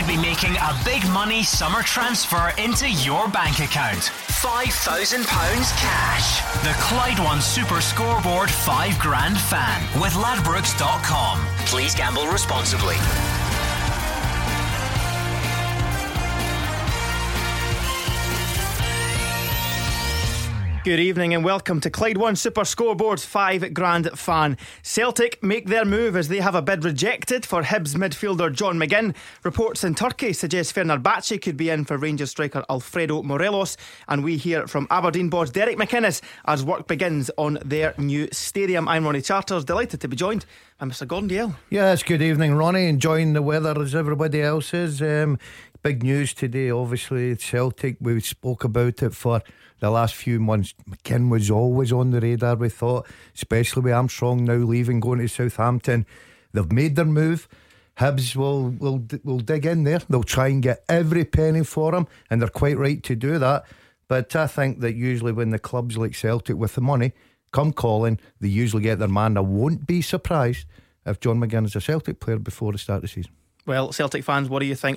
be making a big money summer transfer into your bank account. £5,000 cash. The Clyde One Super Scoreboard 5 Grand Fan with Ladbrokes.com. Please gamble responsibly. Good evening and welcome to Clyde One Super Scoreboard's 5 Grand Fan. Celtic make their move as they have a bid rejected for Hibs midfielder John McGinn. Reports in Turkey suggest Fenerbahce could be in for Rangers striker Alfredo Morelos. And we hear from Aberdeen boss Derek McInnes as work begins on their new stadium. I'm Ronnie Charters, delighted to be joined by Mr Gordon Dalziel. Yes, good evening Ronnie, enjoying the weather as everybody else is. Big news today, obviously Celtic, we spoke about it for the last few months. McGinn was always on the radar, we thought, especially with Armstrong now leaving, going to Southampton. They've made their move. Hibs will dig in there. They'll try and get every penny for him, and they're quite right to do that. But I think that usually when the clubs like Celtic with the money come calling, they usually get their man. I won't be surprised if John McGinn is a Celtic player before the start of the season. Well, Celtic fans, what do you think?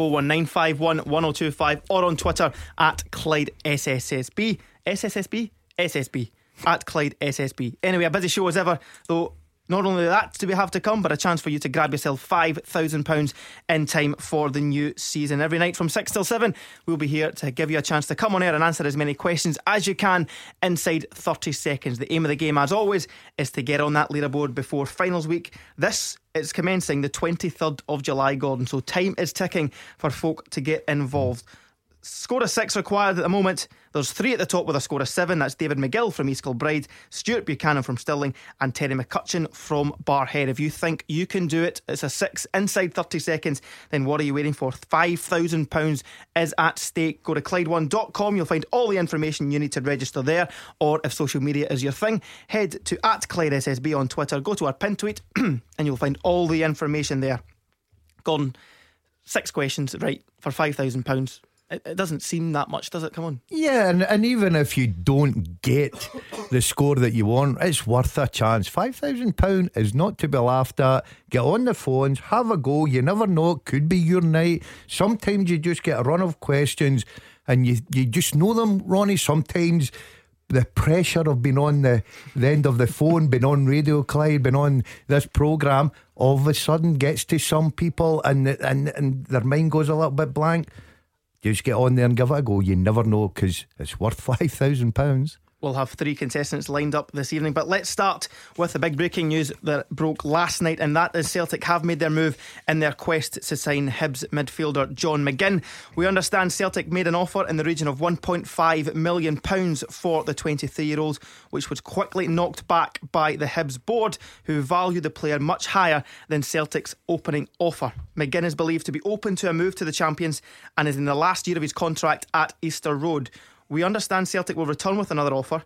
01419511025 or on Twitter at Clyde SSSB. SSSB? SSB. At Clyde SSB. Anyway, a busy show as ever, though. Not only that do we have to come, but a chance for you to grab yourself £5,000 in time for the new season. Every night from 6 till 7 we'll be here to give you a chance to come on air and answer as many questions as you can inside 30 seconds. The aim of the game, as always, is to get on that leaderboard before finals week. This is commencing the 23rd of July, Gordon, so time is ticking for folk to get involved. Score of 6 required at the moment. There's 3 at the top with a score of 7. That's David McGill from East Kilbride, Stuart Buchanan from Stirling, and Terry McCutcheon from Barrhead. If you think you can do it, it's a 6 inside 30 seconds, then what are you waiting for? £5,000 is at stake. Go to Clyde1.com. You'll find all the information you need to register there. Or if social media is your thing, head to at Clyde SSB on Twitter. Go to our pin tweet and you'll find all the information there. Gordon, 6 questions, right, for £5,000. It doesn't seem that much, does it? Come on. Yeah, and even if you don't get the score that you want, it's worth a chance. £5,000 is not to be laughed at. Get on the phones, have a go. You never know, it could be your night. Sometimes you just get a run of questions and you just know them, Ronnie. Sometimes the pressure of being on the end of the phone, being on Radio Clyde, being on this programme, all of a sudden gets to some people and their mind goes a little bit blank. Just get on there and give it a go. You never know, because it's worth £5,000. We'll have 3 contestants lined up this evening, but let's start with the big breaking news that broke last night, and that is Celtic have made their move in their quest to sign Hibs midfielder John McGinn. We understand Celtic made an offer in the region of £1.5 million for the 23-year-old, which was quickly knocked back by the Hibs board, who value the player much higher than Celtic's opening offer. McGinn is believed to be open to a move to the champions and is in the last year of his contract at Easter Road. We understand Celtic will return with another offer,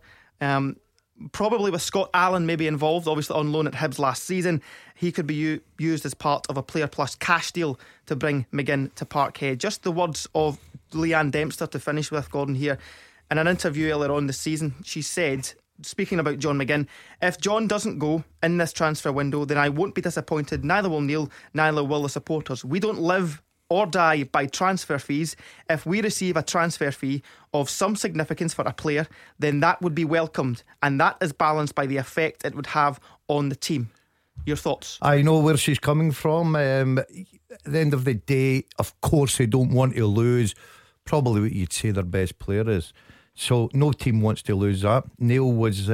probably with Scott Allen maybe involved, obviously on loan at Hibs last season. He could be used as part of a player plus cash deal to bring McGinn to Parkhead. Just the words of Leanne Dempster to finish with, Gordon, here. In an interview earlier on this season, she said, speaking about John McGinn, if John doesn't go in this transfer window, then I won't be disappointed. Neither will Neil, neither will the supporters. We don't live or die by transfer fees. If we receive a transfer fee of some significance for a player, then that would be welcomed, and that is balanced by the effect it would have on the team. Your thoughts? I know where she's coming from. At the end of the day, of course they don't want to lose probably what you'd say their best player is, so no team wants to lose that. Neil was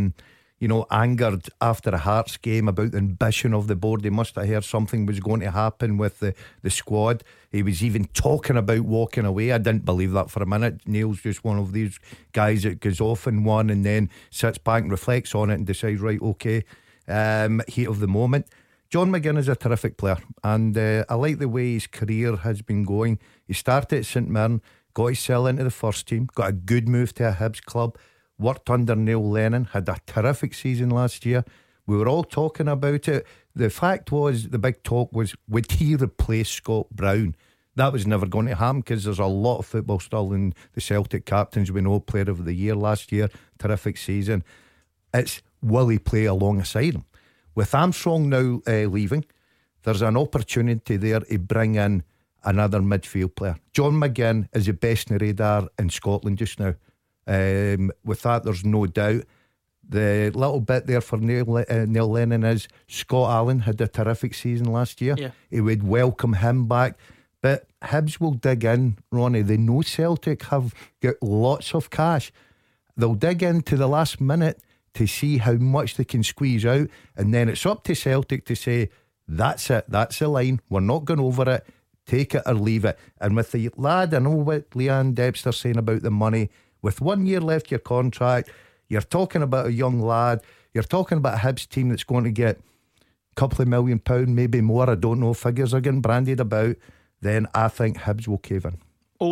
angered after a Hearts game about the ambition of the board. They must have heard something was going to happen with the squad. He was even talking about walking away. I didn't believe that for a minute. Neil's just one of these guys that goes off in one and then sits back and reflects on it and decides, right, okay, heat of the moment. John McGinn is a terrific player, and I like the way his career has been going. He started at St Mirren, got his sell into the first team, got a good move to a Hibs club, worked under Neil Lennon, had a terrific season last year. We were all talking about it. The fact was, the big talk was, would he replace Scott Brown? That was never going to happen, because there's a lot of football still in the Celtic captains. We know Player of the Year last year, terrific season. It's will he play alongside him? With Armstrong now leaving, there's an opportunity there to bring in another midfield player. John McGinn is the best in the radar in Scotland just now. With that, there's no doubt. The little bit there for Neil Lennon is Scott Allen had a terrific season last year. Yeah. He would welcome him back. But Hibs will dig in, Ronnie. They know Celtic have got lots of cash. They'll dig into the last minute to see how much they can squeeze out, and then it's up to Celtic to say, that's it, that's the line, we're not going over it, take it or leave it. And with the lad, I know what Leanne Debster's saying about the money. With 1 year left your contract, you're talking about a young lad, you're talking about a Hibs team that's going to get a couple of £1 million, maybe more, I don't know, figures are getting bandied about. Then I think Hibs will cave in.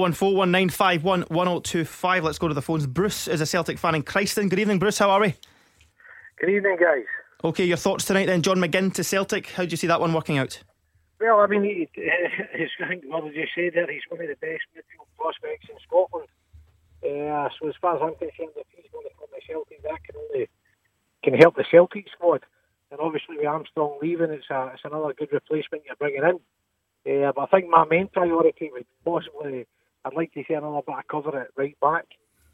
01419511025. Let's go to the phones. Bruce is a Celtic fan in Christon. Good evening, Bruce, how are we? Good evening, guys. Okay, your thoughts tonight then. John McGinn to Celtic, how do you see that one working out? Well, I mean, I think what did you say there? He's one of the best midfield prospects in Scotland. So as far as I'm concerned, if he's going to come to Celtic, that can help the Celtic squad. And obviously with Armstrong leaving, it's another good replacement you're bringing in. But I think my main priority would possibly, I'd like to see another bit of cover at right back.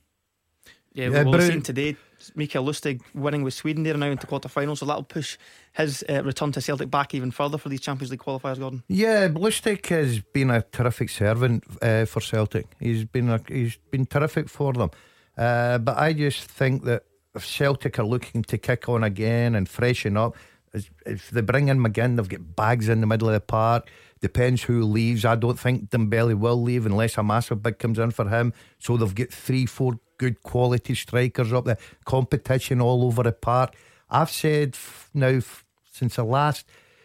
Yeah, we've seen today Mikael Lustig winning with Sweden there now into quarter-final, so that'll push his return to Celtic back even further for these Champions League qualifiers, Gordon. Yeah, Lustig has been a terrific servant for Celtic. He's been terrific for them. But I just think that if Celtic are looking to kick on again and freshen up, if they bring in McGinn, they've got bags in the middle of the park. Depends who leaves. I don't think Dembele will leave unless a massive bid comes in for him. So they've got 3-4 good quality strikers up there. Competition all over the park. I've said now since the last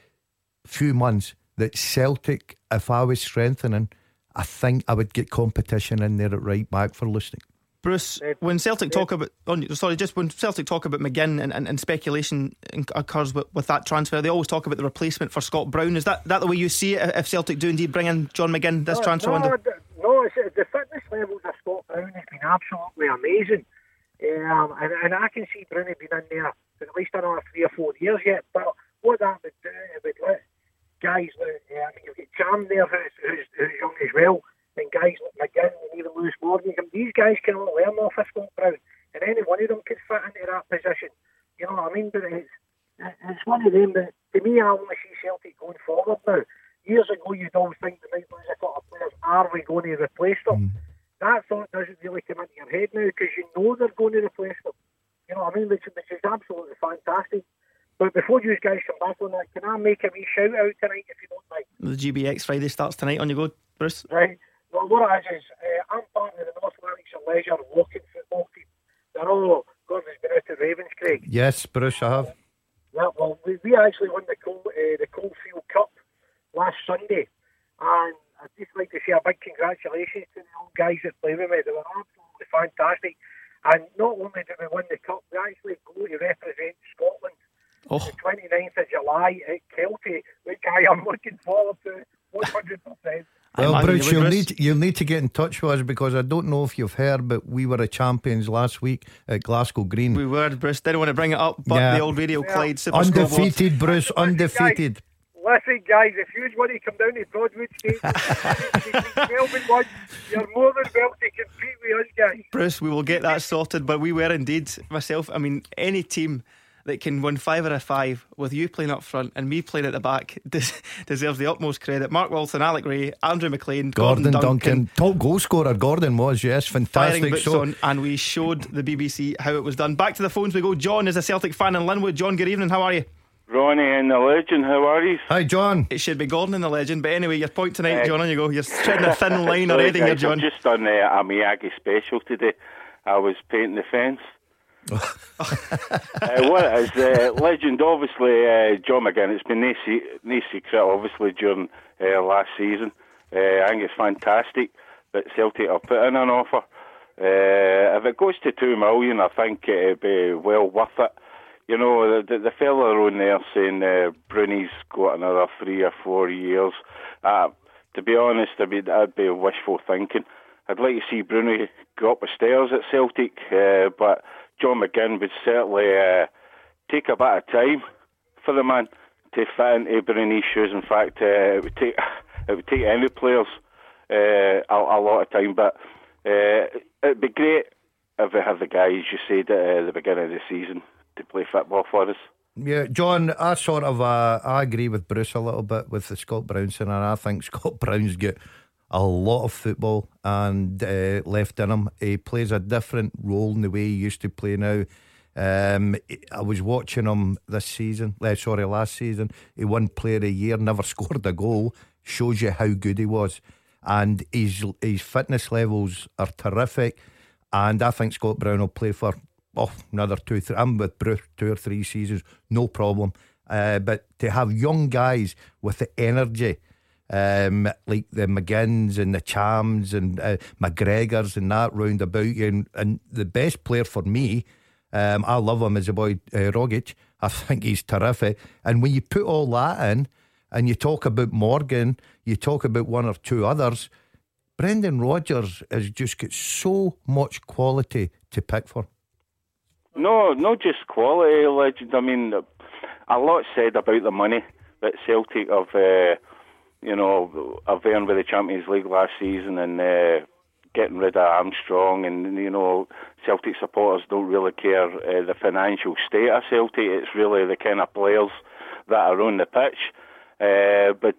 few months that Celtic, if I was strengthening, I think I would get competition in there at right back for Lustig. Bruce, when Celtic talk about when Celtic talk about McGinn and speculation occurs with that transfer, they always talk about the replacement for Scott Brown. Is that the way you see it? If Celtic do indeed bring in John McGinn this transfer window? No, it's, the fitness levels of Scott Brown has been absolutely amazing, and I can see Brownie being in there for at least another 3 or 4 years yet. But what that would do, it would let guys like you've got Cham there who's young as well. And guys like McGinn and even Lewis Morgan, these guys can all learn off of Scott Brown, and any one of them could fit into that position. You know what I mean? But it's one of them that, to me, I only see Celtic going forward now. Years ago, you'd always think they might lose a couple of players. Are we going to replace them? That thought doesn't really come into your head now, because you know they're going to replace them. You know what I mean? Which is absolutely fantastic. But before you guys come back on that, can I make a wee shout out tonight, if you don't mind? The GBX Friday starts tonight. On you go, Bruce. Right. Well, what it is I'm part of the North Lanarkshire Leisure walking football team. They're all Gordon's been out to Ravenscraig. Yes, Bruce, I have. Yeah, well, we actually won the Coalfield Cup last Sunday, and I'd just like to say a big congratulations to the old guys that play with me. They were absolutely fantastic. And not only did we win the cup, we actually go to represent Scotland the 29th of July at Kelty, which I am looking forward to 100%. Well, Bruce, you'll need to get in touch with us, because I don't know if you've heard, but we were the champions last week at Glasgow Green. We were, Bruce. Didn't want to bring it up, but the old Radio Clyde Super undefeated, Bruce, undefeated. Listen, guys, if you want to come down to Broadwood State, you're more than welcome to compete with us, guys. Bruce, we will get that sorted. But we were indeed, myself, I mean, any team that can win 5 out of 5 with you playing up front and me playing at the back deserves the utmost credit. Mark Walton, Alec Ray, Andrew McLean, Gordon Duncan. Top goal scorer Gordon was, yes, fantastic. And we showed the BBC how it was done. Back to the phones we go. John is a Celtic fan in Linwood. John, good evening, how are you? Ronnie and the legend, how are you? Hi, John. It should be Gordon and the legend, but anyway, your point tonight, John, on you go. You're treading a thin line already here, John. I've just done a Miyagi special today. I was painting the fence. What it is, legend, obviously, John McGinn. It's been no secret, obviously, during last season. I think it's fantastic that Celtic are put in an offer. If it goes to 2 million, I think it'd be well worth it. You know, the fella on there saying Bruni's got another 3 or 4 years. To be honest, that'd be wishful thinking. I'd like to see Bruni go up the stairs at Celtic, but John McGinn would certainly take a bit of time for the man to fit into Bruni's shoes. In fact, it it would take any players a lot of time. But it'd be great if we have the guys you said at the beginning of the season to play football for us. Yeah, John, I agree with Bruce a little bit with the Scott Brown and I think Scott Brown's got a lot of football and left in him. He plays a different role in the way he used to play now. I was watching him last season. He won Player of the Year, never scored a goal. Shows you how good he was. And his fitness levels are terrific. And I think Scott Brown will play for another 2-3. I'm with Bruce 2 or 3 seasons, no problem. But to have young guys with the energy, like the McGinns and the Chams and McGregors and that round about you, and the best player for me, I love him, as a boy, Rogic. I think he's terrific. And when you put all that in, and you talk about Morgan, you talk about one or two others, Brendan Rodgers has just got so much quality to pick for. No, not just quality, Legend. I mean, a lot said about the money that Celtic have earned with the Champions League last season and getting rid of Armstrong, and Celtic supporters don't really care the financial state of Celtic. It's really the kind of players that are on the pitch. But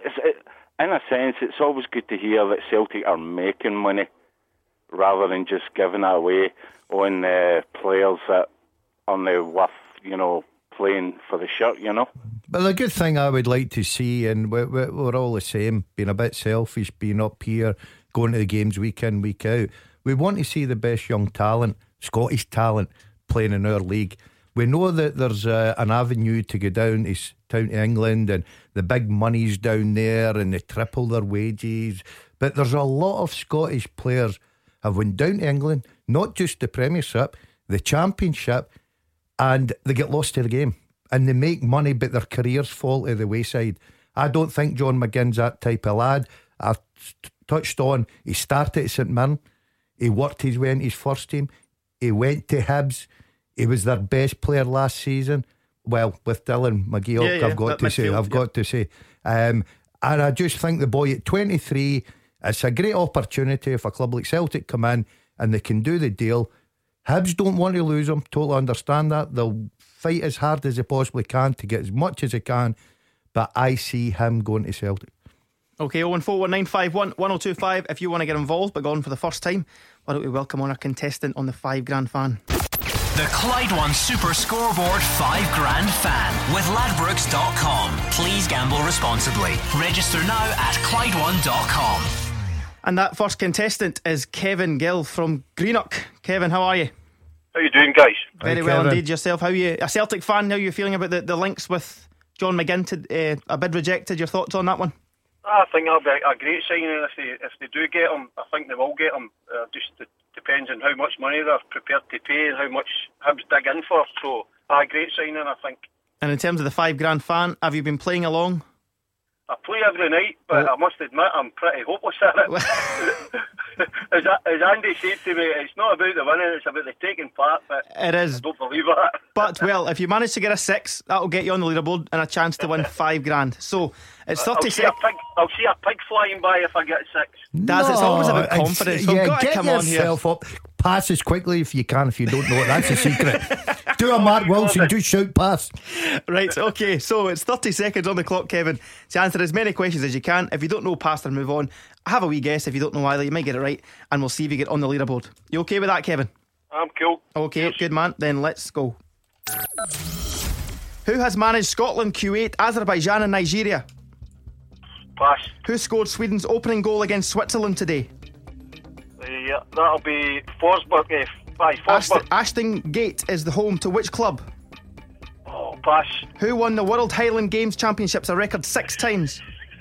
in a sense, it's always good to hear that Celtic are making money rather than just giving it away on players that are now worth, playing for the shirt, But the good thing I would like to see, and we're all the same, being a bit selfish, being up here, going to the games week in, week out. We want to see the best young talent, Scottish talent, playing in our league. We know that there's an avenue to go down to England, and the big money's down there, and they triple their wages. But there's a lot of Scottish players have went down to England, not just the Premiership, the Championship, and they get lost to the game. And they make money, but their careers fall to the wayside. I don't think John McGinn's that type of lad. I've touched on, he started at St Mirren, he worked his way into his first team, he went to Hibs, he was their best player last season. Well, with Dylan McGeoch, I've got to say. And I just think the boy at 23, it's a great opportunity if a club like Celtic come in and they can do the deal. Hibs don't want to lose him, totally understand that. They'll fight as hard as they possibly can to get as much as they can, but I see him going to Celtic. Okay, 01419511025 if you want to get involved, but gone for the first time. Why don't we welcome on our contestant on the $5,000 fan? The Clyde One Super Scoreboard $5,000 fan with Ladbrokes.com. Please gamble responsibly. Register now at Clyde1.com. And that first contestant is Kevin Gill from Greenock. Kevin, how are you? How you doing, guys? Very well indeed. Yourself? How are you? A Celtic fan? How are you feeling about the links with John McGinn to a bid rejected? Your thoughts on that one? I think that'll be a great signing. If they do get him, I think they will get him. Just depends on how much money they're prepared to pay and how much Hibs dig in for. So, a great signing, I think. And in terms of the $5,000 fan, have you been playing along? I play every night, but I must admit I'm pretty hopeless at it. As Andy said to me, it's not about the winning, it's about the taking part. But it is. I don't believe that. But well, if you manage to get a 6, that'll get you on the leaderboard and a chance to win $5,000. So it's 36. I'll see a pig flying by if I get 6. It's always about confidence. So yeah, got get to come on yourself here. Up. Pass as quickly if you can. If you don't know it, that's a secret. Do a Mark Wilson, just shout pass. Right, okay, so it's 30 seconds on the clock, Kevin, to answer as many questions as you can. If you don't know, pass or move on. Have a wee guess. If you don't know either, you might get it right, and we'll see if you get on the leaderboard. You okay with that, Kevin? I'm cool. Okay, yes. Good man, then let's go. Who has managed Scotland, Kuwait, Azerbaijan and Nigeria? Pass. Who scored Sweden's opening goal against Switzerland today? Yeah, that'll be Forsberg. Forsberg. Ashton Gate is the home to which club? Oh, pass. Who won the World Highland Games Championships a record 6 times?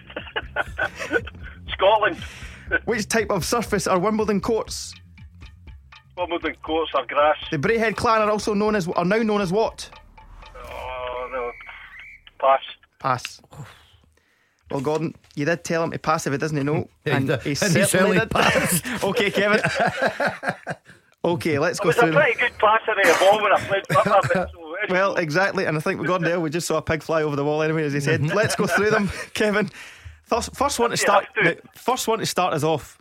Scotland. Which type of surface are Wimbledon courts? Wimbledon courts are grass. The Braehead clan are now known as what? Oh no. Pass. Pass. Well, Gordon, you did tell him to pass if it doesn't know, and he certainly certainly did. passed. Okay, Kevin. Okay, let's go through. It was a pretty good passer of the ball when I played football. Well, exactly, and I think with Gordon Dale, we just saw a pig fly over the wall anyway, as he said. Let's go through them, Kevin. First one to start. First one to start us off.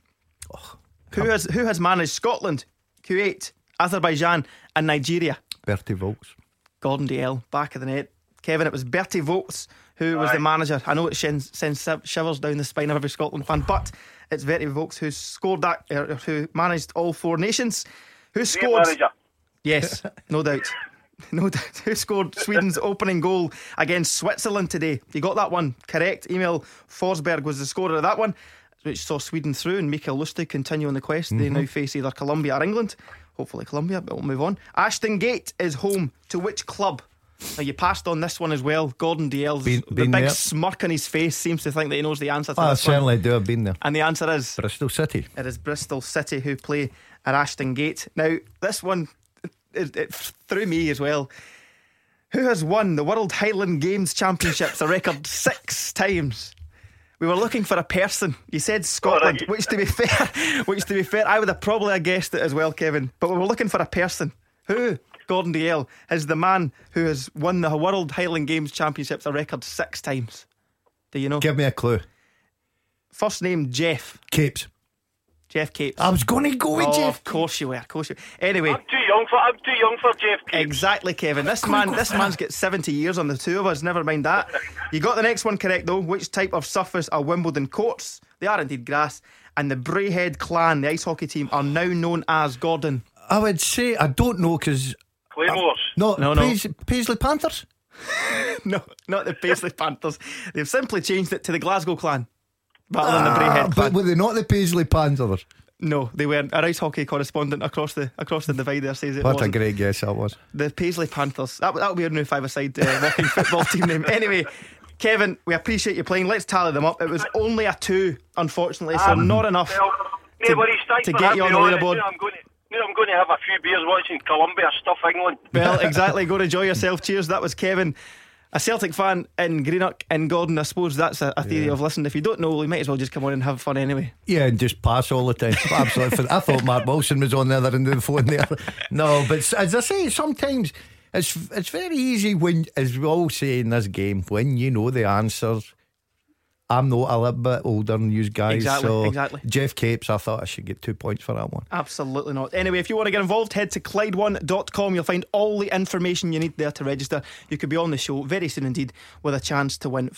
Who has managed Scotland, Kuwait, Azerbaijan, and Nigeria? Bertie Vogts. Gordon Dalziel, back of the net. Kevin, it was Bertie Vogts who was the manager. I know it sends shivers down the spine of every Scotland fan, but it's Bertie Vogts who scored that, who managed all four nations. Who scored? Yes, no doubt. No doubt. Who scored Sweden's opening goal against Switzerland today? You got that one correct. Emil Forsberg was the scorer of that one, which saw Sweden through, and Mikael Lustig continue on the quest. They now face either Colombia or England. Hopefully Colombia, but we'll move on. Ashton Gate is home to which club? Now, you passed on this one as well. Gordon Dalziel's the big there. Smirk on his face seems to think that he knows the answer to I this certainly one. do. I've been there. And the answer is Bristol City. It is Bristol City who play at Ashton Gate. Now, this one it threw me as well. Who has won the World Highland Games Championships a record 6 times? We were looking for a person. You said Scotland, which to be fair, I would have probably guessed it as well, Kevin. But we were looking for a person. Who, Gordon Dalziel, is the man who has won the World Highland Games Championships a record 6 times? Do you know? Give me a clue. First name Jeff. Capes. Jeff Capes. I was going to go with Jeff. Of course you were. Anyway, I'm too young for Jeff Capes. Exactly, Kevin. This man's got 70 years on the two of us. Never mind that. You got the next one correct though. Which type of surface are Wimbledon courts? They are indeed grass. And the Braehead Clan, the ice hockey team, are now known as, Gordon. I would say I don't know because Claymores. No. Paisley Panthers. No, not the Paisley Panthers. They've simply changed it to the Glasgow Clan. Rather than the Braehead Clan. But were they not the Paisley Panthers? No, they weren't. Our ice hockey correspondent across the divide there says it What wasn't. a great guess that was. The Paisley Panthers. That'll be our new five-a-side working football team name. Anyway, Kevin, we appreciate you playing. Let's tally them up. It was only a 2, unfortunately, so not enough to get you on the leaderboard. I'm going to have a few beers watching Colombia stuff England. Well, exactly. Go enjoy yourself. Cheers. That was Kevin, a Celtic fan in Greenock. And Gordon, I suppose that's a theory of listen. If you don't know, you might as well just come on and have fun anyway. Yeah, and just pass all the time. Absolutely. I thought Mark Wilson was on the other end of the phone there. No, but as I say, sometimes it's very easy when, as we all say in this game, when you know the answers. I'm not a little bit older than you guys. Exactly. Jeff Capes, I thought I should get 2 points for that one. Absolutely not. Anyway, if you want to get involved, head to Clyde1.com. You'll find all the information you need there to register. You could be on the show very soon indeed with a chance to win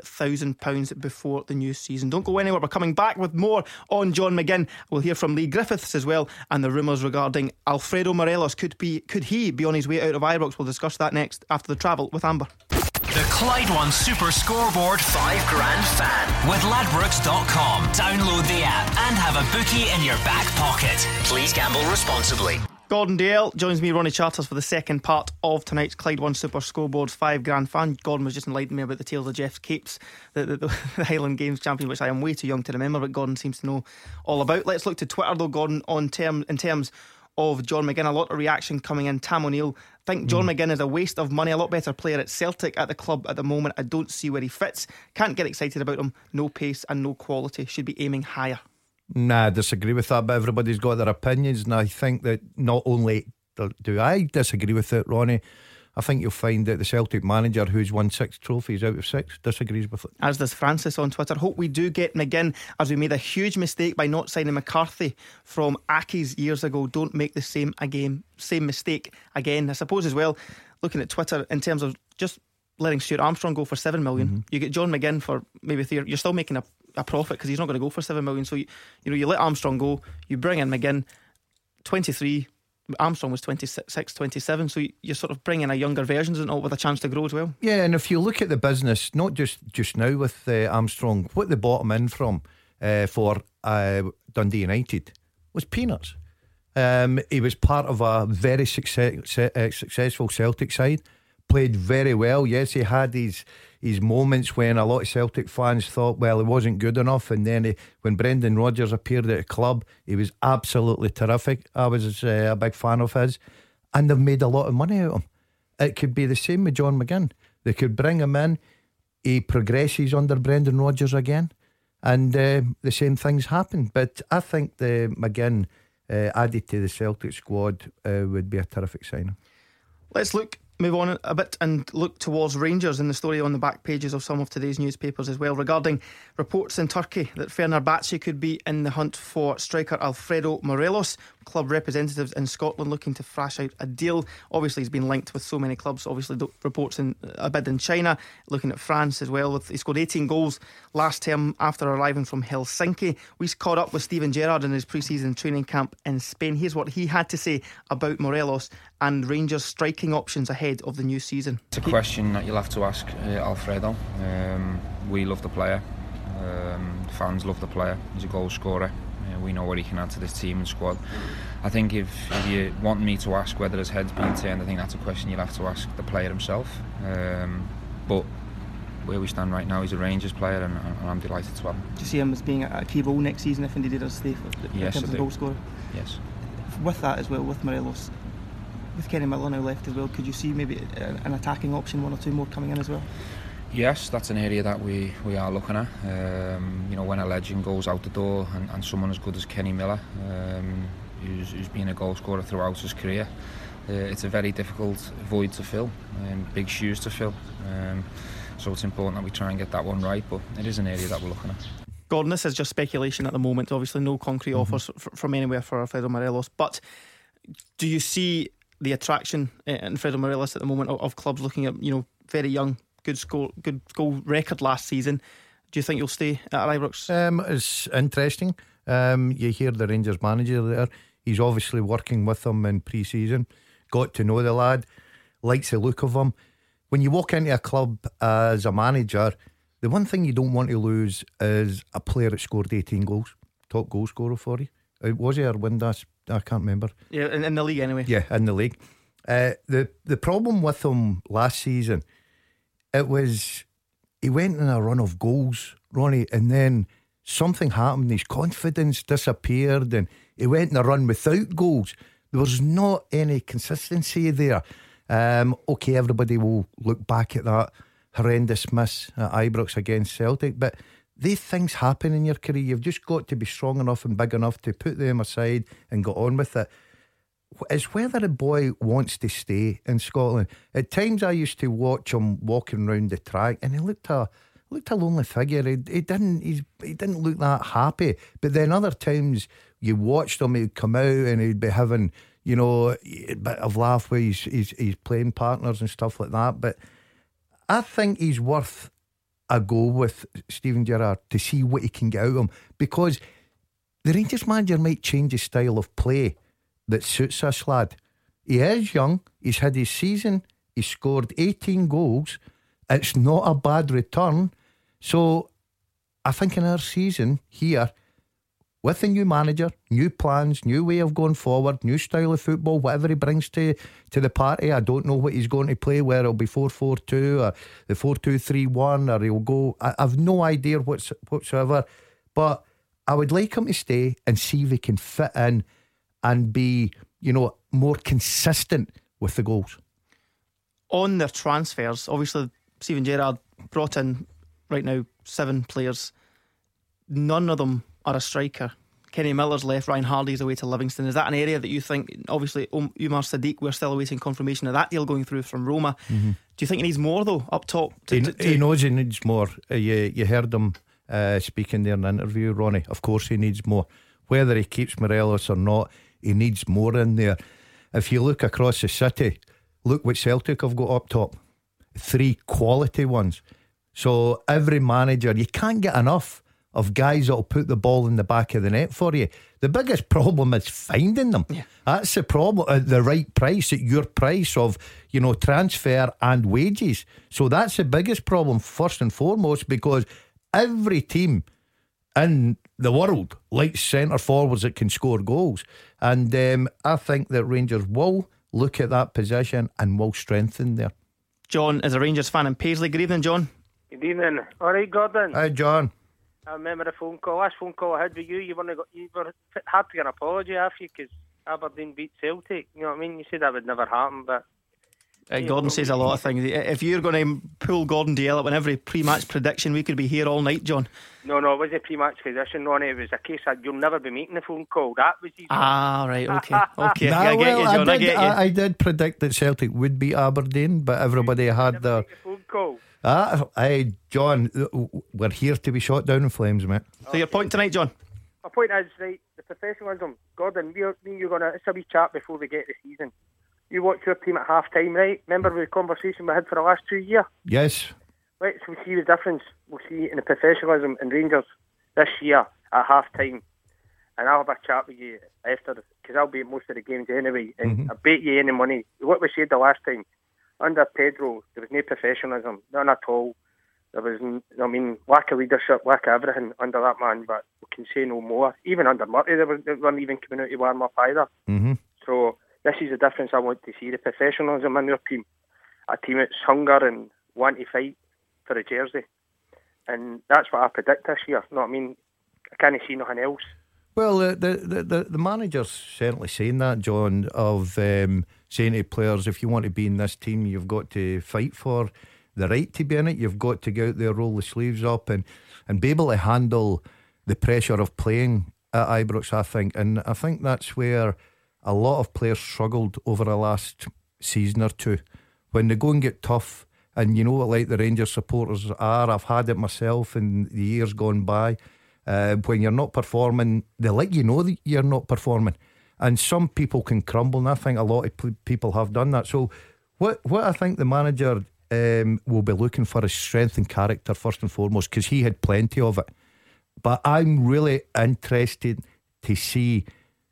£5,000 before the new season. Don't go anywhere. We're coming back with more on John McGinn. We'll hear from Lee Griffiths as well, and the rumours regarding Alfredo Morelos. Could he be on his way out of Ibrox? We'll discuss that next after the travel with Amber. The Clyde One Super Scoreboard 5 Grand Fan with Ladbrokes.com. Download the app and have a bookie in your back pocket. Please gamble responsibly. Gordon Dalziel joins me, Ronnie Charters, for the second part of tonight's Clyde One Super Scoreboard 5 Grand Fan. Gordon was just enlightening me about the tales of Jeff Capes, the Highland Games champion, which I am way too young to remember, but Gordon seems to know all about. Let's look to Twitter though, Gordon, in terms of John McGinn. A lot of reaction coming in. Tam O'Neill, think John McGinn is a waste of money. A lot better player at Celtic at the club at the moment. I don't see where he fits. Can't get excited about him. No pace and no quality. Should be aiming higher. Nah, I disagree with that, but everybody's got their opinions, and I think that not only do I disagree with it, Ronnie, I think you'll find that the Celtic manager, who's won 6 trophies out of 6, disagrees with it. As does Francis on Twitter. Hope we do get McGinn, as we made a huge mistake by not signing McCarthy from Aki's years ago. Don't make the same mistake again. I suppose as well, looking at Twitter in terms of just letting Stuart Armstrong go for 7 million, you get John McGinn for maybe 3. You're still making a profit because he's not going to go for 7 million. So you let Armstrong go, you bring in McGinn, 23. Armstrong was 26, 27, so you're sort of bringing a younger versions and all with a chance to grow as well. Yeah, and if you look at the business, not just now with Armstrong, what they bought him in from for Dundee United was peanuts. He was part of a very successful Celtic side, played very well. Yes, he had his moments when a lot of Celtic fans thought, well, he wasn't good enough, and then when Brendan Rodgers appeared at a club, he was absolutely terrific. I was a big fan of his, and they've made a lot of money out of him. It could be the same with John McGinn. They could bring him in, he progresses under Brendan Rodgers again, and the same things happen. But I think the McGinn added to the Celtic squad would be a terrific signing. Let's look move on a bit and look towards Rangers, in the story on the back pages of some of today's newspapers as well, regarding reports in Turkey that Fenerbahce could be in the hunt for striker Alfredo Morelos. Club representatives in Scotland looking to thrash out a deal. Obviously he's been linked with so many clubs. Obviously reports in a bid in China, looking at France as well. He scored 18 goals last term after arriving from Helsinki. We caught up with Steven Gerrard in his pre-season training camp in Spain. Here's what he had to say about Morelos and Rangers' striking options ahead of the new season. It's a question that you'll have to ask Alfredo. We love the player. Fans love the player. He's a goal scorer. We know what he can add to this team and squad. I think if you want me to ask whether his head's been turned, I think that's a question you'll have to ask the player himself. But where we stand right now, he's a Rangers player, and I'm delighted to have him. Do you see him as being a key role next season if indeed he does stay yes, as a goal scorer? Yes. With that as well, with Morelos, with Kenny Miller now left as well, could you see maybe an attacking option, one or two more coming in as well? Yes, that's an area that we are looking at. When a legend goes out the door and someone as good as Kenny Miller, who's been a goal scorer throughout his career, it's a very difficult void to fill, big shoes to fill. So it's important that we try and get that one right, but it is an area that we're looking at. Gordon, this is just speculation at the moment. Obviously no concrete offers from anywhere for Alfredo Morelos, but do you see the attraction in Alfredo Morelos at the moment of clubs looking at, very young, good goal record last season? Do you think you'll stay at Ibrox? It's interesting. You hear the Rangers manager there. He's obviously working with them in pre-season. Got to know the lad. Likes the look of him. When you walk into a club as a manager, the one thing you don't want to lose is a player that scored 18 goals. Top goal scorer for you. Was he or Windass? I can't remember. Yeah, in the league anyway. Yeah, in the league. The problem with him last season, it was he went in a run of goals, Ronnie, and then something happened. His confidence disappeared and he went in a run without goals. There was not any consistency there. Okay, everybody will look back at that horrendous miss at Ibrox against Celtic, but these things happen in your career. You've just got to be strong enough and big enough to put them aside and get on with it. It's whether a boy wants to stay in Scotland. At times I used to watch him walking around the track and he looked a lonely figure. He didn't look that happy. But then other times you watched him, he'd come out and he'd be having, a bit of laugh with his playing partners and stuff like that. But I think he's worth a go with Steven Gerrard to see what he can get out of him, because the Rangers manager might change his style of play that suits this lad. He is young, he's had his season, he's scored 18 goals. It's not a bad return. So I think in our season here, with a new manager, new plans, new way of going forward, new style of football, whatever he brings to the party, I don't know what he's going to play, where it'll be 4-4-2 or the 4-2-3-1, or he'll go, I've no idea whatsoever. But I would like him to stay and see if he can fit in and be, more consistent with the goals. On their transfers, obviously Steven Gerrard brought in right now 7 players. None of them are a striker. Kenny Miller's left, Ryan Hardy's away to Livingston. Is that an area that you think, obviously Umar Sadiq, we're still awaiting confirmation of that deal going through from Roma. Do you think he needs more though up top? He knows he needs more. You heard him speaking there in the interview, Ronnie. Of course he needs more. Whether he keeps Morelos or not, he needs more in there. If you look across the city, look what Celtic have got up top. 3 quality ones. So every manager, you can't get enough of guys that'll put the ball in the back of the net for you. The biggest problem is finding them. Yeah. That's the problem, at the right price, at your price of, transfer and wages. So that's the biggest problem first and foremost, because every team in the world likes centre forwards that can score goals. And I think that Rangers will look at that position and will strengthen there. John is a Rangers fan in Paisley. Good evening, John. Good evening. Alright, Gordon. Hi, John. I remember the last phone call I had with you. You were had to get an apology after you because Aberdeen beat Celtic. You know what I mean? You said that would never happen, but Gordon says a lot of things. If you're going to pull Gordon Dalziel up in every pre-match prediction, we could be here all night, John. No, it was a pre-match prediction, Ronnie. It was a case that you'll never be making the phone call. That was easy. Right, okay. Nah, I get you, John. I get you. I did predict that Celtic would beat Aberdeen, but everybody had their phone call. Hey, John, we're here to be shot down in flames, mate. So your point tonight, John? My point is, right, the professionalism. Gordon, me and you're it's a wee chat before we get the season. You watch your team at half time, right? Remember the conversation we had for the last 2 years? Yes. Right, so we see the difference. We'll see in the professionalism in Rangers this year at half time. And I'll have a chat with you after, because I'll be at most of the games anyway. And I bet you any money. What we said the last time, under Pedro, there was no professionalism, none at all. There was, lack of leadership, lack of everything under that man, but we can say no more. Even under Murray, they weren't even coming out to warm up either. So this is the difference I want to see, the professionalism in their team. A team that's hunger and want to fight for a jersey. And that's what I predict this year. You know what I mean? I can't see nothing else. Well, the manager's certainly saying that, John, of saying to players, if you want to be in this team, you've got to fight for the right to be in it. You've got to go out there, roll the sleeves up and be able to handle the pressure of playing at Ibrox, I think. And I think that's where a lot of players struggled over the last season or two. When they go and get tough, and you know what, like the Rangers supporters are, I've had it myself in the years gone by. When you're not performing, they let you know that you're not performing, and some people can crumble, and I think a lot of people have done that. So what I think the manager will be looking for is strength and character first and foremost, because he had plenty of it. But I'm really interested to see,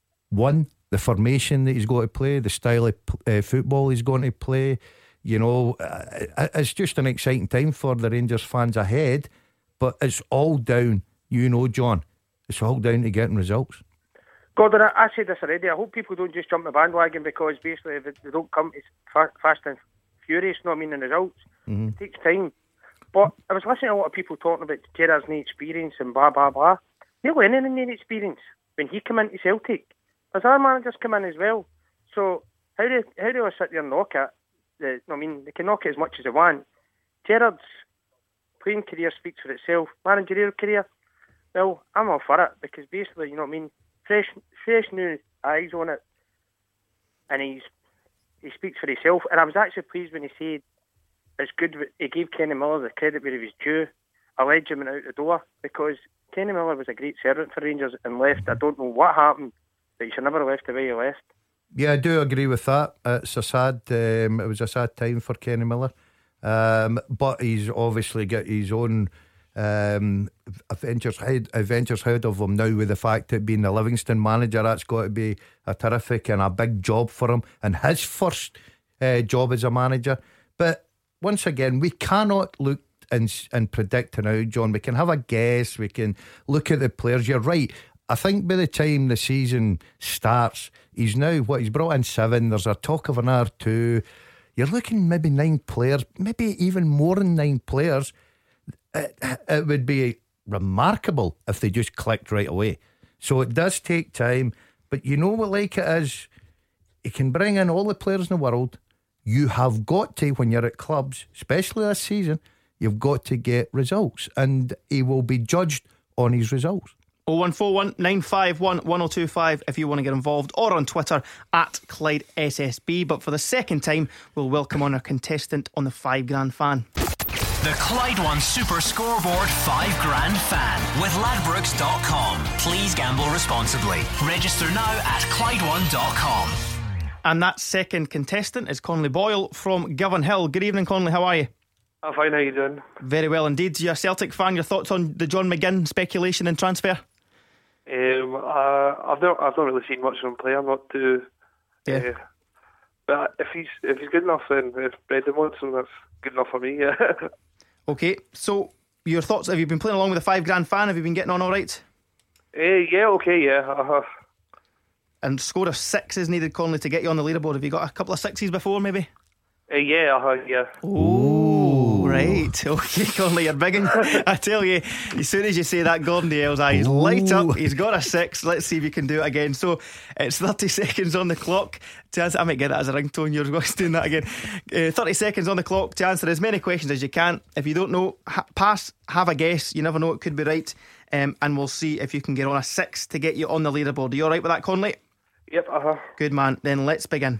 one, the formation that he's going to play, the style of football he's going to play. You know, it's just an exciting time for the Rangers fans ahead, but it's all down, you know, John, it's all down to getting results. Gordon, I said this already. I hope people don't just jump the bandwagon, because basically if they don't come to fast and furious, you know what I mean, in results. It takes time. But I was listening to a lot of people talking about Gerrard's no experience and blah blah blah. Neil Lennon had no experience when he came into Celtic. There's other managers come in as well. So how do I sit there and knock it? They can knock it as much as they want. Gerrard's playing career speaks for itself. Managerial career, well, I'm all for it, because basically, you know what I mean, fresh new eyes on it, and he speaks for himself. And I was actually pleased when he said it's good. He gave Kenny Miller the credit where he was due. Alleged him out the door, because Kenny Miller was a great servant for Rangers and left. I don't know what happened, but he should never have left the way he left. Yeah, I do agree with that. It's a sad. It was a sad time for Kenny Miller, but he's obviously got his own adventures ahead of him now, with the fact that being the Livingston manager, that's got to be a terrific and a big job for him, and his first job as a manager. But once again, we cannot look and predict now, John. We can have a guess, we can look at the players. You're right. I think by the time the season starts, he's brought in 7. There's a talk of another 2. You're looking maybe 9 players, maybe even more than 9 players. It would be remarkable if they just clicked right away. So it does take time, but you know what, like it is, you can bring in all the players in the world. You have got to, when you're at clubs, especially this season, you've got to get results, and he will be judged on his results. 0141 951 1025 if you want to get involved, or on Twitter at Clyde SSB. But for the second time, we'll welcome on our contestant on the 5 Grand Fan. The Clyde One Super Scoreboard 5 Grand Fan with Ladbrokes.com. Please gamble responsibly. Register now at Clyde1.com. And that second contestant is Conley Boyle from Govanhill. Good evening, Conley. How are you? I'm fine. How you doing? Very well indeed. You're a Celtic fan. Your thoughts on the John McGinn speculation and transfer? I've not really seen much of him play. I'm not too. Yeah. But if he's good enough, then if Brendan wants him, that's good enough for me. Yeah. Okay. So your thoughts? Have you been playing along with the 5 Grand Fan? Have you been getting on all right? Yeah. Okay. Yeah. And score of 6 is needed, Conley, to get you on the leaderboard. Have you got a couple of 6s before, maybe? Yeah. Yeah. Ooh, Right, okay, Conley, you're bigging. I tell you, as soon as you say that, Gordon Dalziel's eyes light up. He's got a 6. Let's see if he can do it again. So it's 30 seconds on the clock to answer. I might get that as a ringtone. You're going to doing that again. 30 seconds on the clock to answer as many questions as you can. If you don't know, pass, have a guess. You never know, it could be right. And we'll see if you can get on a 6 to get you on the leaderboard. Are you alright with that, Conley? Yep, Good man, then let's begin.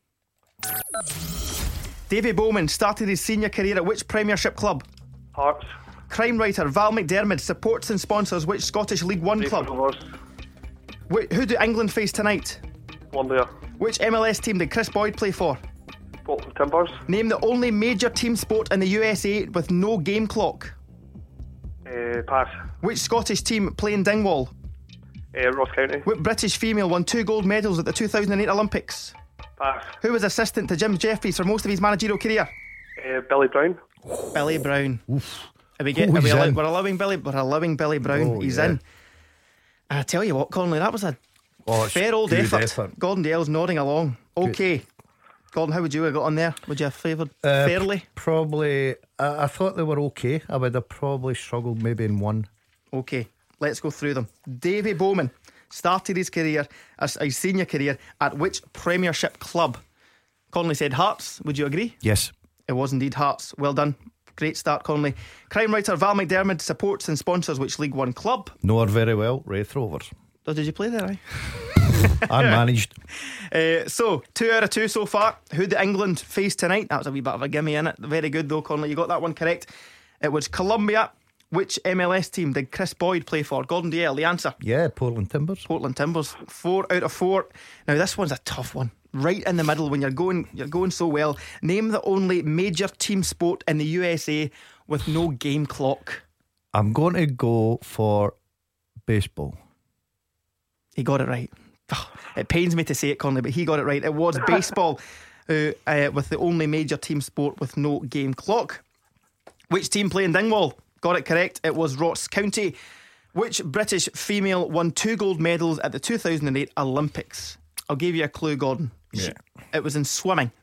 Davy Bowman started his senior career at which Premiership club? Hearts. Crime writer Val McDermid supports and sponsors which Scottish League One club? Who do England face tonight? Colombia. Which MLS team did Chris Boyd play for? Bolton Timbers. Name the only major team sport in the USA with no game clock. Pass. Which Scottish team play in Dingwall? Ross County. Which British female won 2 gold medals at the 2008 Olympics? Pass. Who was assistant to Jim Jeffries for most of his managerial career? Billy Brown. Billy Brown. Oof. We're allowing Billy Brown. He's yeah. in. I tell you what, Conley, that was a it's fair old good effort. Gordon Dalziel's nodding along. Okay, good. Gordon, how would you have got on there? Would you have favoured fairly? Probably. I thought they were okay. I would have probably struggled maybe in one. Okay, let's go through them. Davy Bowman started his senior career at which Premiership club? Conley said Hearts. Would you agree? Yes. It was indeed Hearts. Well done. Great start, Conley. Crime writer Val McDermid supports and sponsors which League One club? Know her very well, Wraith Rovers. Oh, did you play there, Unmanaged. So 2 out of 2 so far. Who did England face tonight? That was a wee bit of a gimme in it. Very good though, Conley. You got that one correct. It was Colombia. Which MLS team did Chris Boyd play for? Gordon Dalziel, the answer. Yeah, Portland Timbers. 4 out of 4. Now this one's a tough one. Right in the middle when you're going so well. Name the only major team sport in the USA with no game clock. I'm going to go for baseball. He got it right. It pains me to say it, Conley, but he got it right. It was baseball with the only major team sport with no game clock. Which team play in Dingwall? Got it correct. It was Ross County. Which British female won 2 gold medals at the 2008 Olympics? I'll give you a clue, Gordon. Yeah. It was in swimming.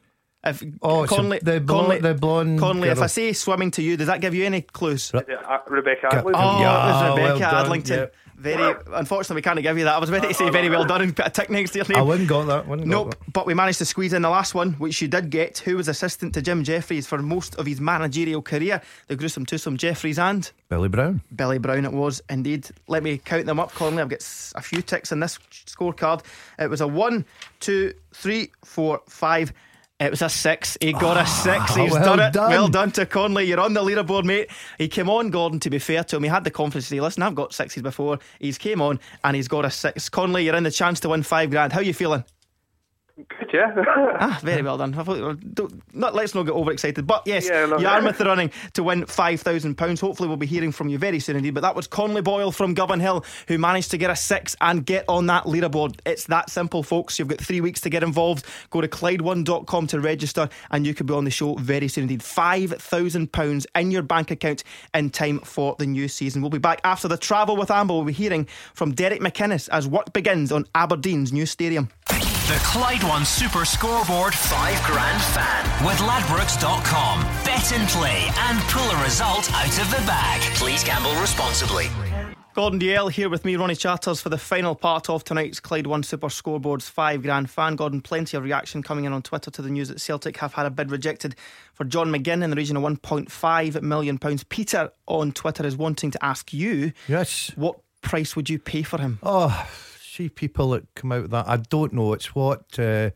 Conley, the blonde Conley, girl. if I say swimming to you, does that give you any clues? Rebecca Adlington. It was Rebecca well Adlington. Yeah. Very unfortunately we can't give you that. I was ready to say very well done and put a tick next to your name. I wouldn't got that. Nope, but we managed to squeeze in the last one, which you did get. Who was assistant to Jim Jeffries for most of his managerial career? The gruesome twosome Jeffries and Billy Brown. Billy Brown it was indeed. Let me count them up, Conley. I've got a few ticks in this scorecard. It was a 1, 2, 3, 4, 5. It was a 6. He got a 6. He's done it. Well done to Conley. You're on the leaderboard, mate. He came on, Gordon, to be fair to him. He had the confidence to say, listen, I've got 6s before. He's came on and he's got a 6. Conley, you're in the chance to win $5,000. How are you feeling? Good, yeah. Very well done. Let's not get overexcited. But yes, Yeah, you are with the running to win £5,000. Hopefully we'll be hearing from you very soon indeed. But that was Conley Boyle from Govan Hill, who managed to get a 6 and get on that leaderboard. It's that simple, folks. You've got 3 weeks to get involved. Go to Clyde1.com to register and you could be on the show very soon indeed. £5,000 in your bank account in time for the new season. We'll be back after the travel with Amber. We'll be hearing from Derek McInnes as work begins on Aberdeen's new stadium. The Clyde One Super Scoreboard $5,000 fan with Ladbrokes.com. Bet and play and pull a result out of the bag. Please gamble responsibly. Gordon Dalziel here with me, Ronnie Chatters, for the final part of tonight's Clyde One Super Scoreboard's $5,000 fan. Gordon, plenty of reaction coming in on Twitter to the news that Celtic have had a bid rejected for John McGinn in the region of £1.5 million. Peter on Twitter is wanting to ask you, yes, what price would you pay for him? See people that come out with that. I don't know. It's what the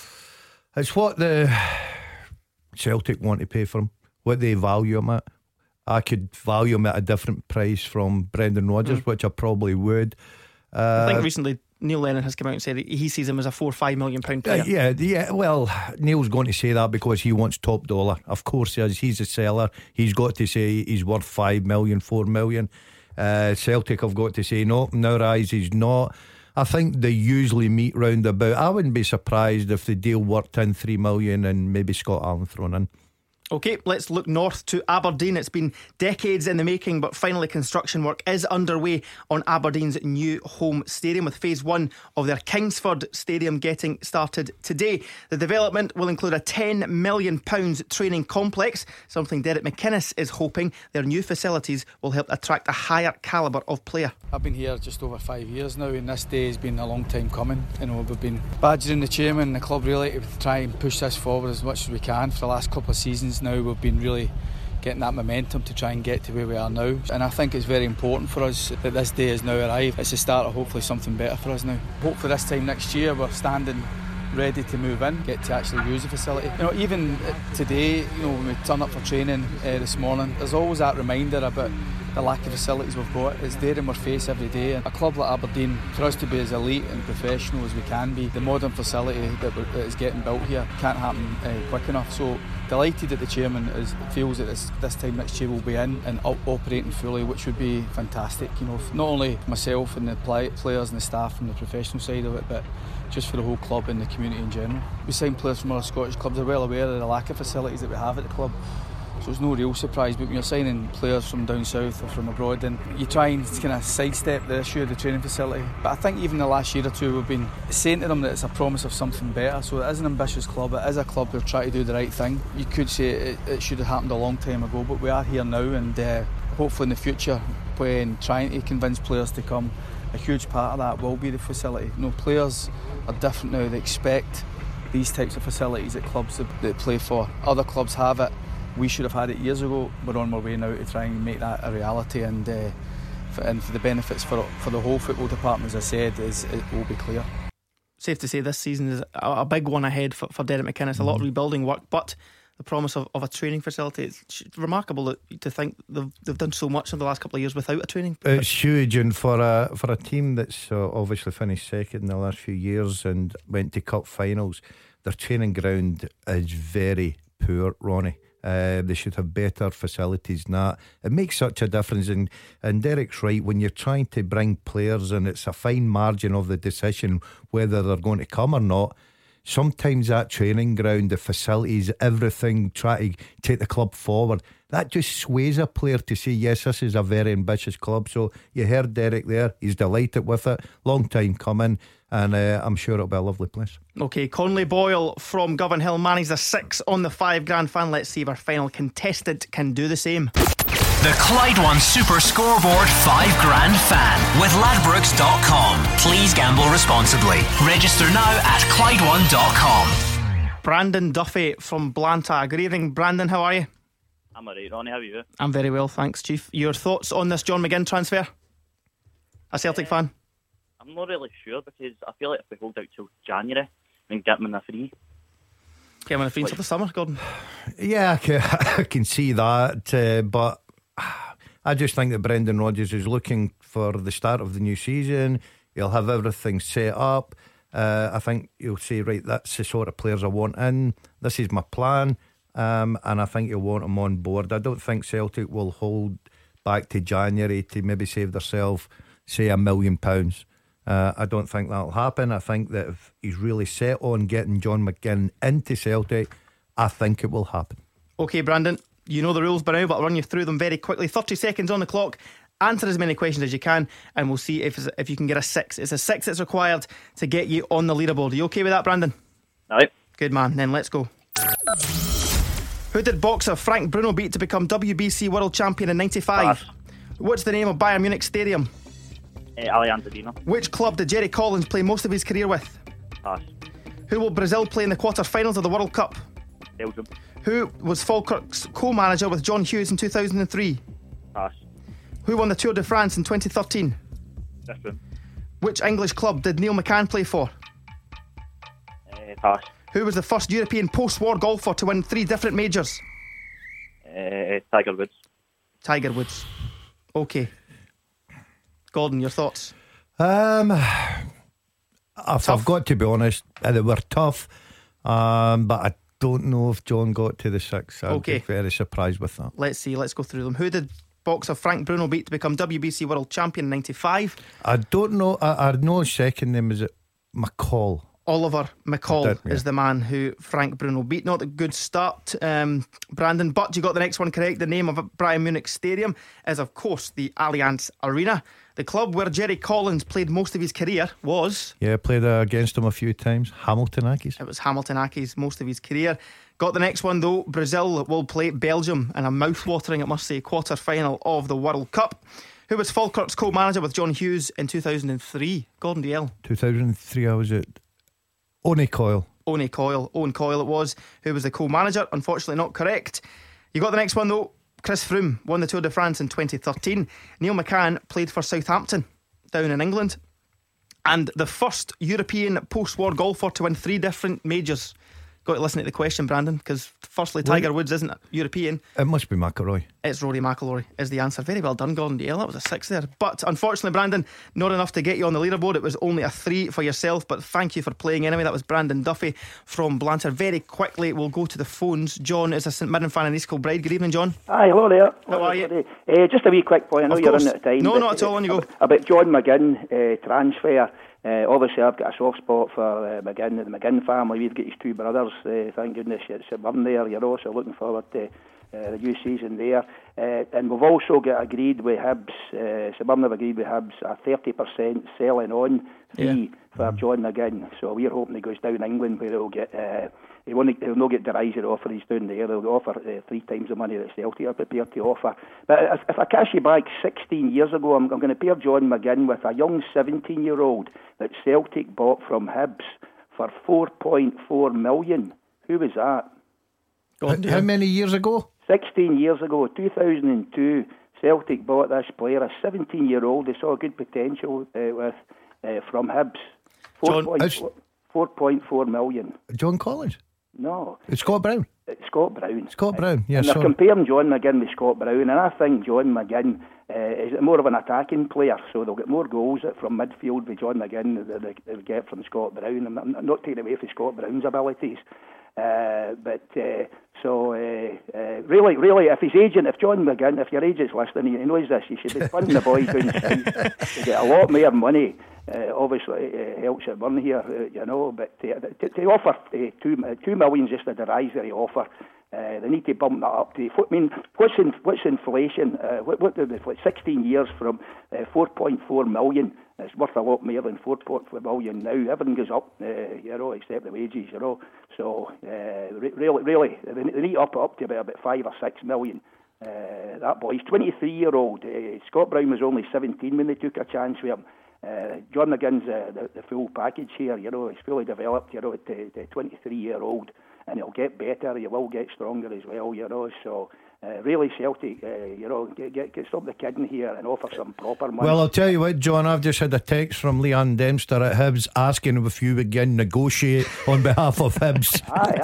Celtic want to pay for him, what they value him at. I could value him at a different price from Brendan Rodgers, which I probably would. I think recently Neil Lennon has come out and said he sees him as a £4 or $5 million player. Yeah. Well, Neil's going to say that because he wants top dollar. Of course he is. He's a seller. He's got to say he's worth 5 million, 4 million. Celtic have got to say no. In our eyes, he's not. I think they usually meet round about. I wouldn't be surprised if the deal worked in 3 million and maybe Scott Allen thrown in. OK, let's look north to Aberdeen. It's been decades in the making, but finally construction work is underway on Aberdeen's new home stadium, with phase 1 of their Kingsford Stadium getting started today. The development will include a £10 million training complex, something Derek McInnes is hoping their new facilities will help attract a higher calibre of player. I've been here just over 5 years now, and this day has been a long time coming. We've been badgering the chairman and the club really to try and push this forward as much as we can. For the last couple of seasons now, we've been really getting that momentum to try and get to where we are now, and I think it's very important for us that this day has now arrived. It's the start of hopefully something better for us now. Hopefully this time next year we're standing ready to move in, get to actually use the facility. Even today, when we turn up for training this morning, there's always that reminder about the lack of facilities we've got. It's there in our face every day. And a club like Aberdeen, for us to be as elite and professional as we can be, the modern facility that is getting built here can't happen quick enough. So delighted that the chairman feels that this time next year we'll be in and operating fully, which would be fantastic. Not only myself and the players and the staff from the professional side of it, but just for the whole club and the community in general. We sign players from other Scottish clubs. They're well aware of the lack of facilities that we have at the club, so it's no real surprise. But when you're signing players from down south or from abroad, then you try and kind of sidestep the issue of the training facility. But I think even the last year or two we've been saying to them that it's a promise of something better. So it is an ambitious club, it is a club who are trying to do the right thing. You could say it should have happened a long time ago, but we are here now, and hopefully in the future, when trying to convince players to come, a huge part of that will be the facility. Players are different now. They expect these types of facilities at clubs that play for. Other clubs have it. We should have had it years ago. We're on our way now to try and make that a reality, and for the benefits for the whole football department, as I said, it will be clear. Safe to say this season is a big one ahead for Derek McInnes. A lot of rebuilding work, but the promise of a training facility. It's remarkable to think they've done so much in the last couple of years without a training. It's huge, and for a team that's obviously finished second in the last few years and went to cup finals, their training ground is very poor, Ronnie. They should have better facilities than that. It makes such a difference, and Derek's right. When you're trying to bring players, and it's a fine margin of the decision whether they're going to come or not, sometimes that training ground, the facilities, everything, try to take the club forward, that just sways a player to say, yes, this is a very ambitious club. So you heard Derek there, he's delighted with it. Long time coming, and I'm sure it'll be a lovely place. OK, Conley Boyle from Govan Hill managed a 6 on the £5,000 fan. Let's see if our final contestant can do the same. The Clyde One Super Scoreboard £5,000 fan with Ladbrokes.com. Please gamble responsibly. Register now at ClydeOne.com. Brandon Duffy from Blantyre. Good evening, Brandon. How are you? I'm alright, Ronnie. How are you? I'm very well, thanks, Chief. Your thoughts on this John McGinn transfer? A Celtic fan? I'm not really sure, because I feel like if we hold out till January and get him in a free. Get him in a free until the summer, Gordon? Yeah, I can see that, but I just think that Brendan Rodgers is looking for the start of the new season. He'll have everything set up. I think he'll say, right, that's the sort of players I want in. This is my plan. And I think he'll want him on board. I don't think Celtic will hold back to January to maybe save themselves, say, £1 million. I don't think that'll happen. I think that if he's really set on getting John McGinn into Celtic, I think it will happen. OK, Brandon, you know the rules by now, but I'll run you through them very quickly. 30 seconds on the clock. Answer as many questions as you can, and we'll see if you can get a 6. It's a 6 that's required to get you on the leaderboard. Are you OK with that, Brandon? Aye. Good man, then let's go. Who did boxer Frank Bruno beat to become WBC World Champion in 95? Pass. What's the name of Bayern Munich Stadium? Allianz Arena. Which club did Jerry Collins play most of his career with? Pass. Who will Brazil play in the quarter-finals of the World Cup? Belgium. Who was Falkirk's co-manager with John Hughes in 2003? Pass. Who won the Tour de France in 2013? Different. Which English club did Neil McCann play for? Pass. Who was the first European post-war golfer to win 3 different majors? Tiger Woods. Tiger Woods. OK. Gordon, your thoughts? I've got to be honest, they were tough, but I don't know if John got to the 6. I'd be very surprised with that. Let's see, let's go through them. Who did boxer Frank Bruno beat to become WBC World Champion in 95? I don't know. I know his second name is McCall. Oliver McCall is the man who Frank Bruno beat. Not a good start, Brandon, but you got the next one correct. The name of Bayern Munich Stadium is, of course, the Allianz Arena. The club where Jerry Collins played most of his career was... Yeah, played against him a few times. Hamilton Accies. It was Hamilton Accies most of his career. Got the next one though. Brazil will play Belgium in a mouth-watering, it must say, quarter-final of the World Cup. Who was Falkirk's co-manager with John Hughes in 2003? Gordon Dalziel. 2003, I was at Owen Coyle it was, who was the co-manager. Unfortunately not correct. You got the next one though. Chris Froome won the Tour de France in 2013. Neil McCann played for Southampton down in England, and the first European post-war golfer to win 3 different majors. Got to listen to the question, Brandon, because firstly Tiger Woods isn't European. It must be McIlroy. It's Rory McIlroy is the answer. Very well done, Gordon Dalziel. That was a 6 there, but unfortunately, Brandon, not enough to get you on the leaderboard. It was only a 3 for yourself, but thank you for playing anyway. That was Brandon Duffy from Blantyre. Very quickly we'll go to the phones. John is a St Mirren fan in East Kilbride. Good evening, John. Hi, hello there. How are you? Just a wee quick point. I know you're running out of time. No, not at all. On you go. About John McGinn transfer. Obviously I've got a soft spot for McGinn, the McGinn family. We've got his 2 brothers, thank goodness it's St Mirren there, so looking forward to the new season there. And we've also got agreed with Hibs, St Mirren have agreed with Hibs a 30% selling on fee for John McGinn. So we're hoping he goes down England where he'll get he'll not get the riser offer he's doing there. They'll offer 3 times the money that Celtic are prepared to offer. But if I cash you back 16 years ago, I'm going to pair John McGinn with a young 17-year-old that Celtic bought from Hibs for $4.4 million. Who was that? How many years ago? 16 years ago, 2002. Celtic bought this player, a 17-year-old. They saw good potential with from Hibs. 4.4 million. John Collins? No. It's Scott Brown? Scott Brown. Scott Brown, yes. And they're comparing John McGinn with Scott Brown, and I think John McGinn is more of an attacking player, so they'll get more goals from midfield with John McGinn than they'll get from Scott Brown. I'm not taking away from Scott Brown's abilities. Really, if John McGinn, if your agent's listening, he knows this, you should be funding the boys down south to get a lot more money. Obviously, it helps at Burn here, but to offer 2 million just a derisory offer, they need to bump that up to. What's inflation? What 16 years from 4.4 million? It's worth a lot more than 4.4 million now. Everything goes up, except the wages, So really, they need to up to about 5 or 6 million. That boy, he's 23-year-old. Scott Brown was only 17 when they took a chance with him. John McGinn's the full package here. He's fully developed. The 23-year-old, and he'll get better. He will get stronger as well. So. Really, Celtic, get stop the kidding here and offer some proper money. Well, I'll tell you what, John, I've just had a text from Leanne Dempster at Hibs asking if you would again negotiate on behalf of Hibs.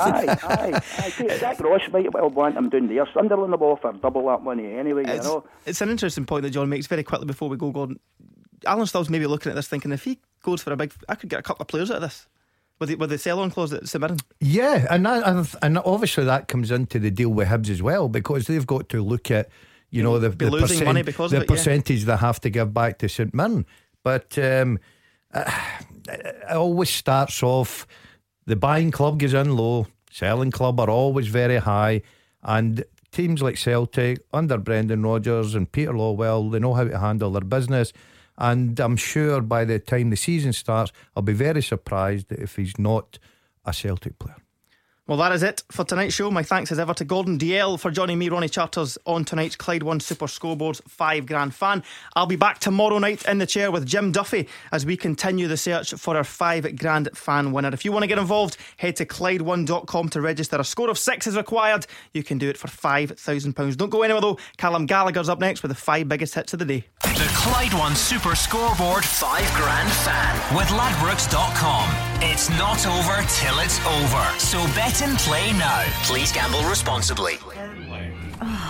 Aye. Jack Ross might well want him down there. Sunderland will offer double that money anyway. It's an interesting point that John makes. Very quickly before we go, Gordon, Alan Still's maybe looking at this thinking, if he goes for I could get a couple of players out of this. With the sell-on clause at St Mirren. Yeah, and obviously that comes into the deal with Hibs as well, because they've got to look at the money because the percentage they have to give back to St Mirren. But it always starts off, the buying club goes in low, selling club are always very high, and teams like Celtic under Brendan Rodgers and Peter Lawwell, they know how to handle their business. And I'm sure by the time the season starts, I'll be very surprised if he's not a Celtic player. Well, that is it for tonight's show. My thanks as ever to Gordon Dalziel for joining me, Ronnie Charters, on tonight's Clyde One Super Scoreboard's 5 grand fan. I'll be back tomorrow night in the chair with Jim Duffy as we continue the search for our 5 grand fan winner. If you want to get involved, head to Clyde1.com to register. A score of 6 is required. You can do it for £5,000. Don't go anywhere though. Callum Gallagher's up next with the 5 biggest hits of the day. The Clyde One Super Scoreboard 5 grand fan with Ladbrokes.com. It's not over till it's over. So bet and play now. Please gamble responsibly.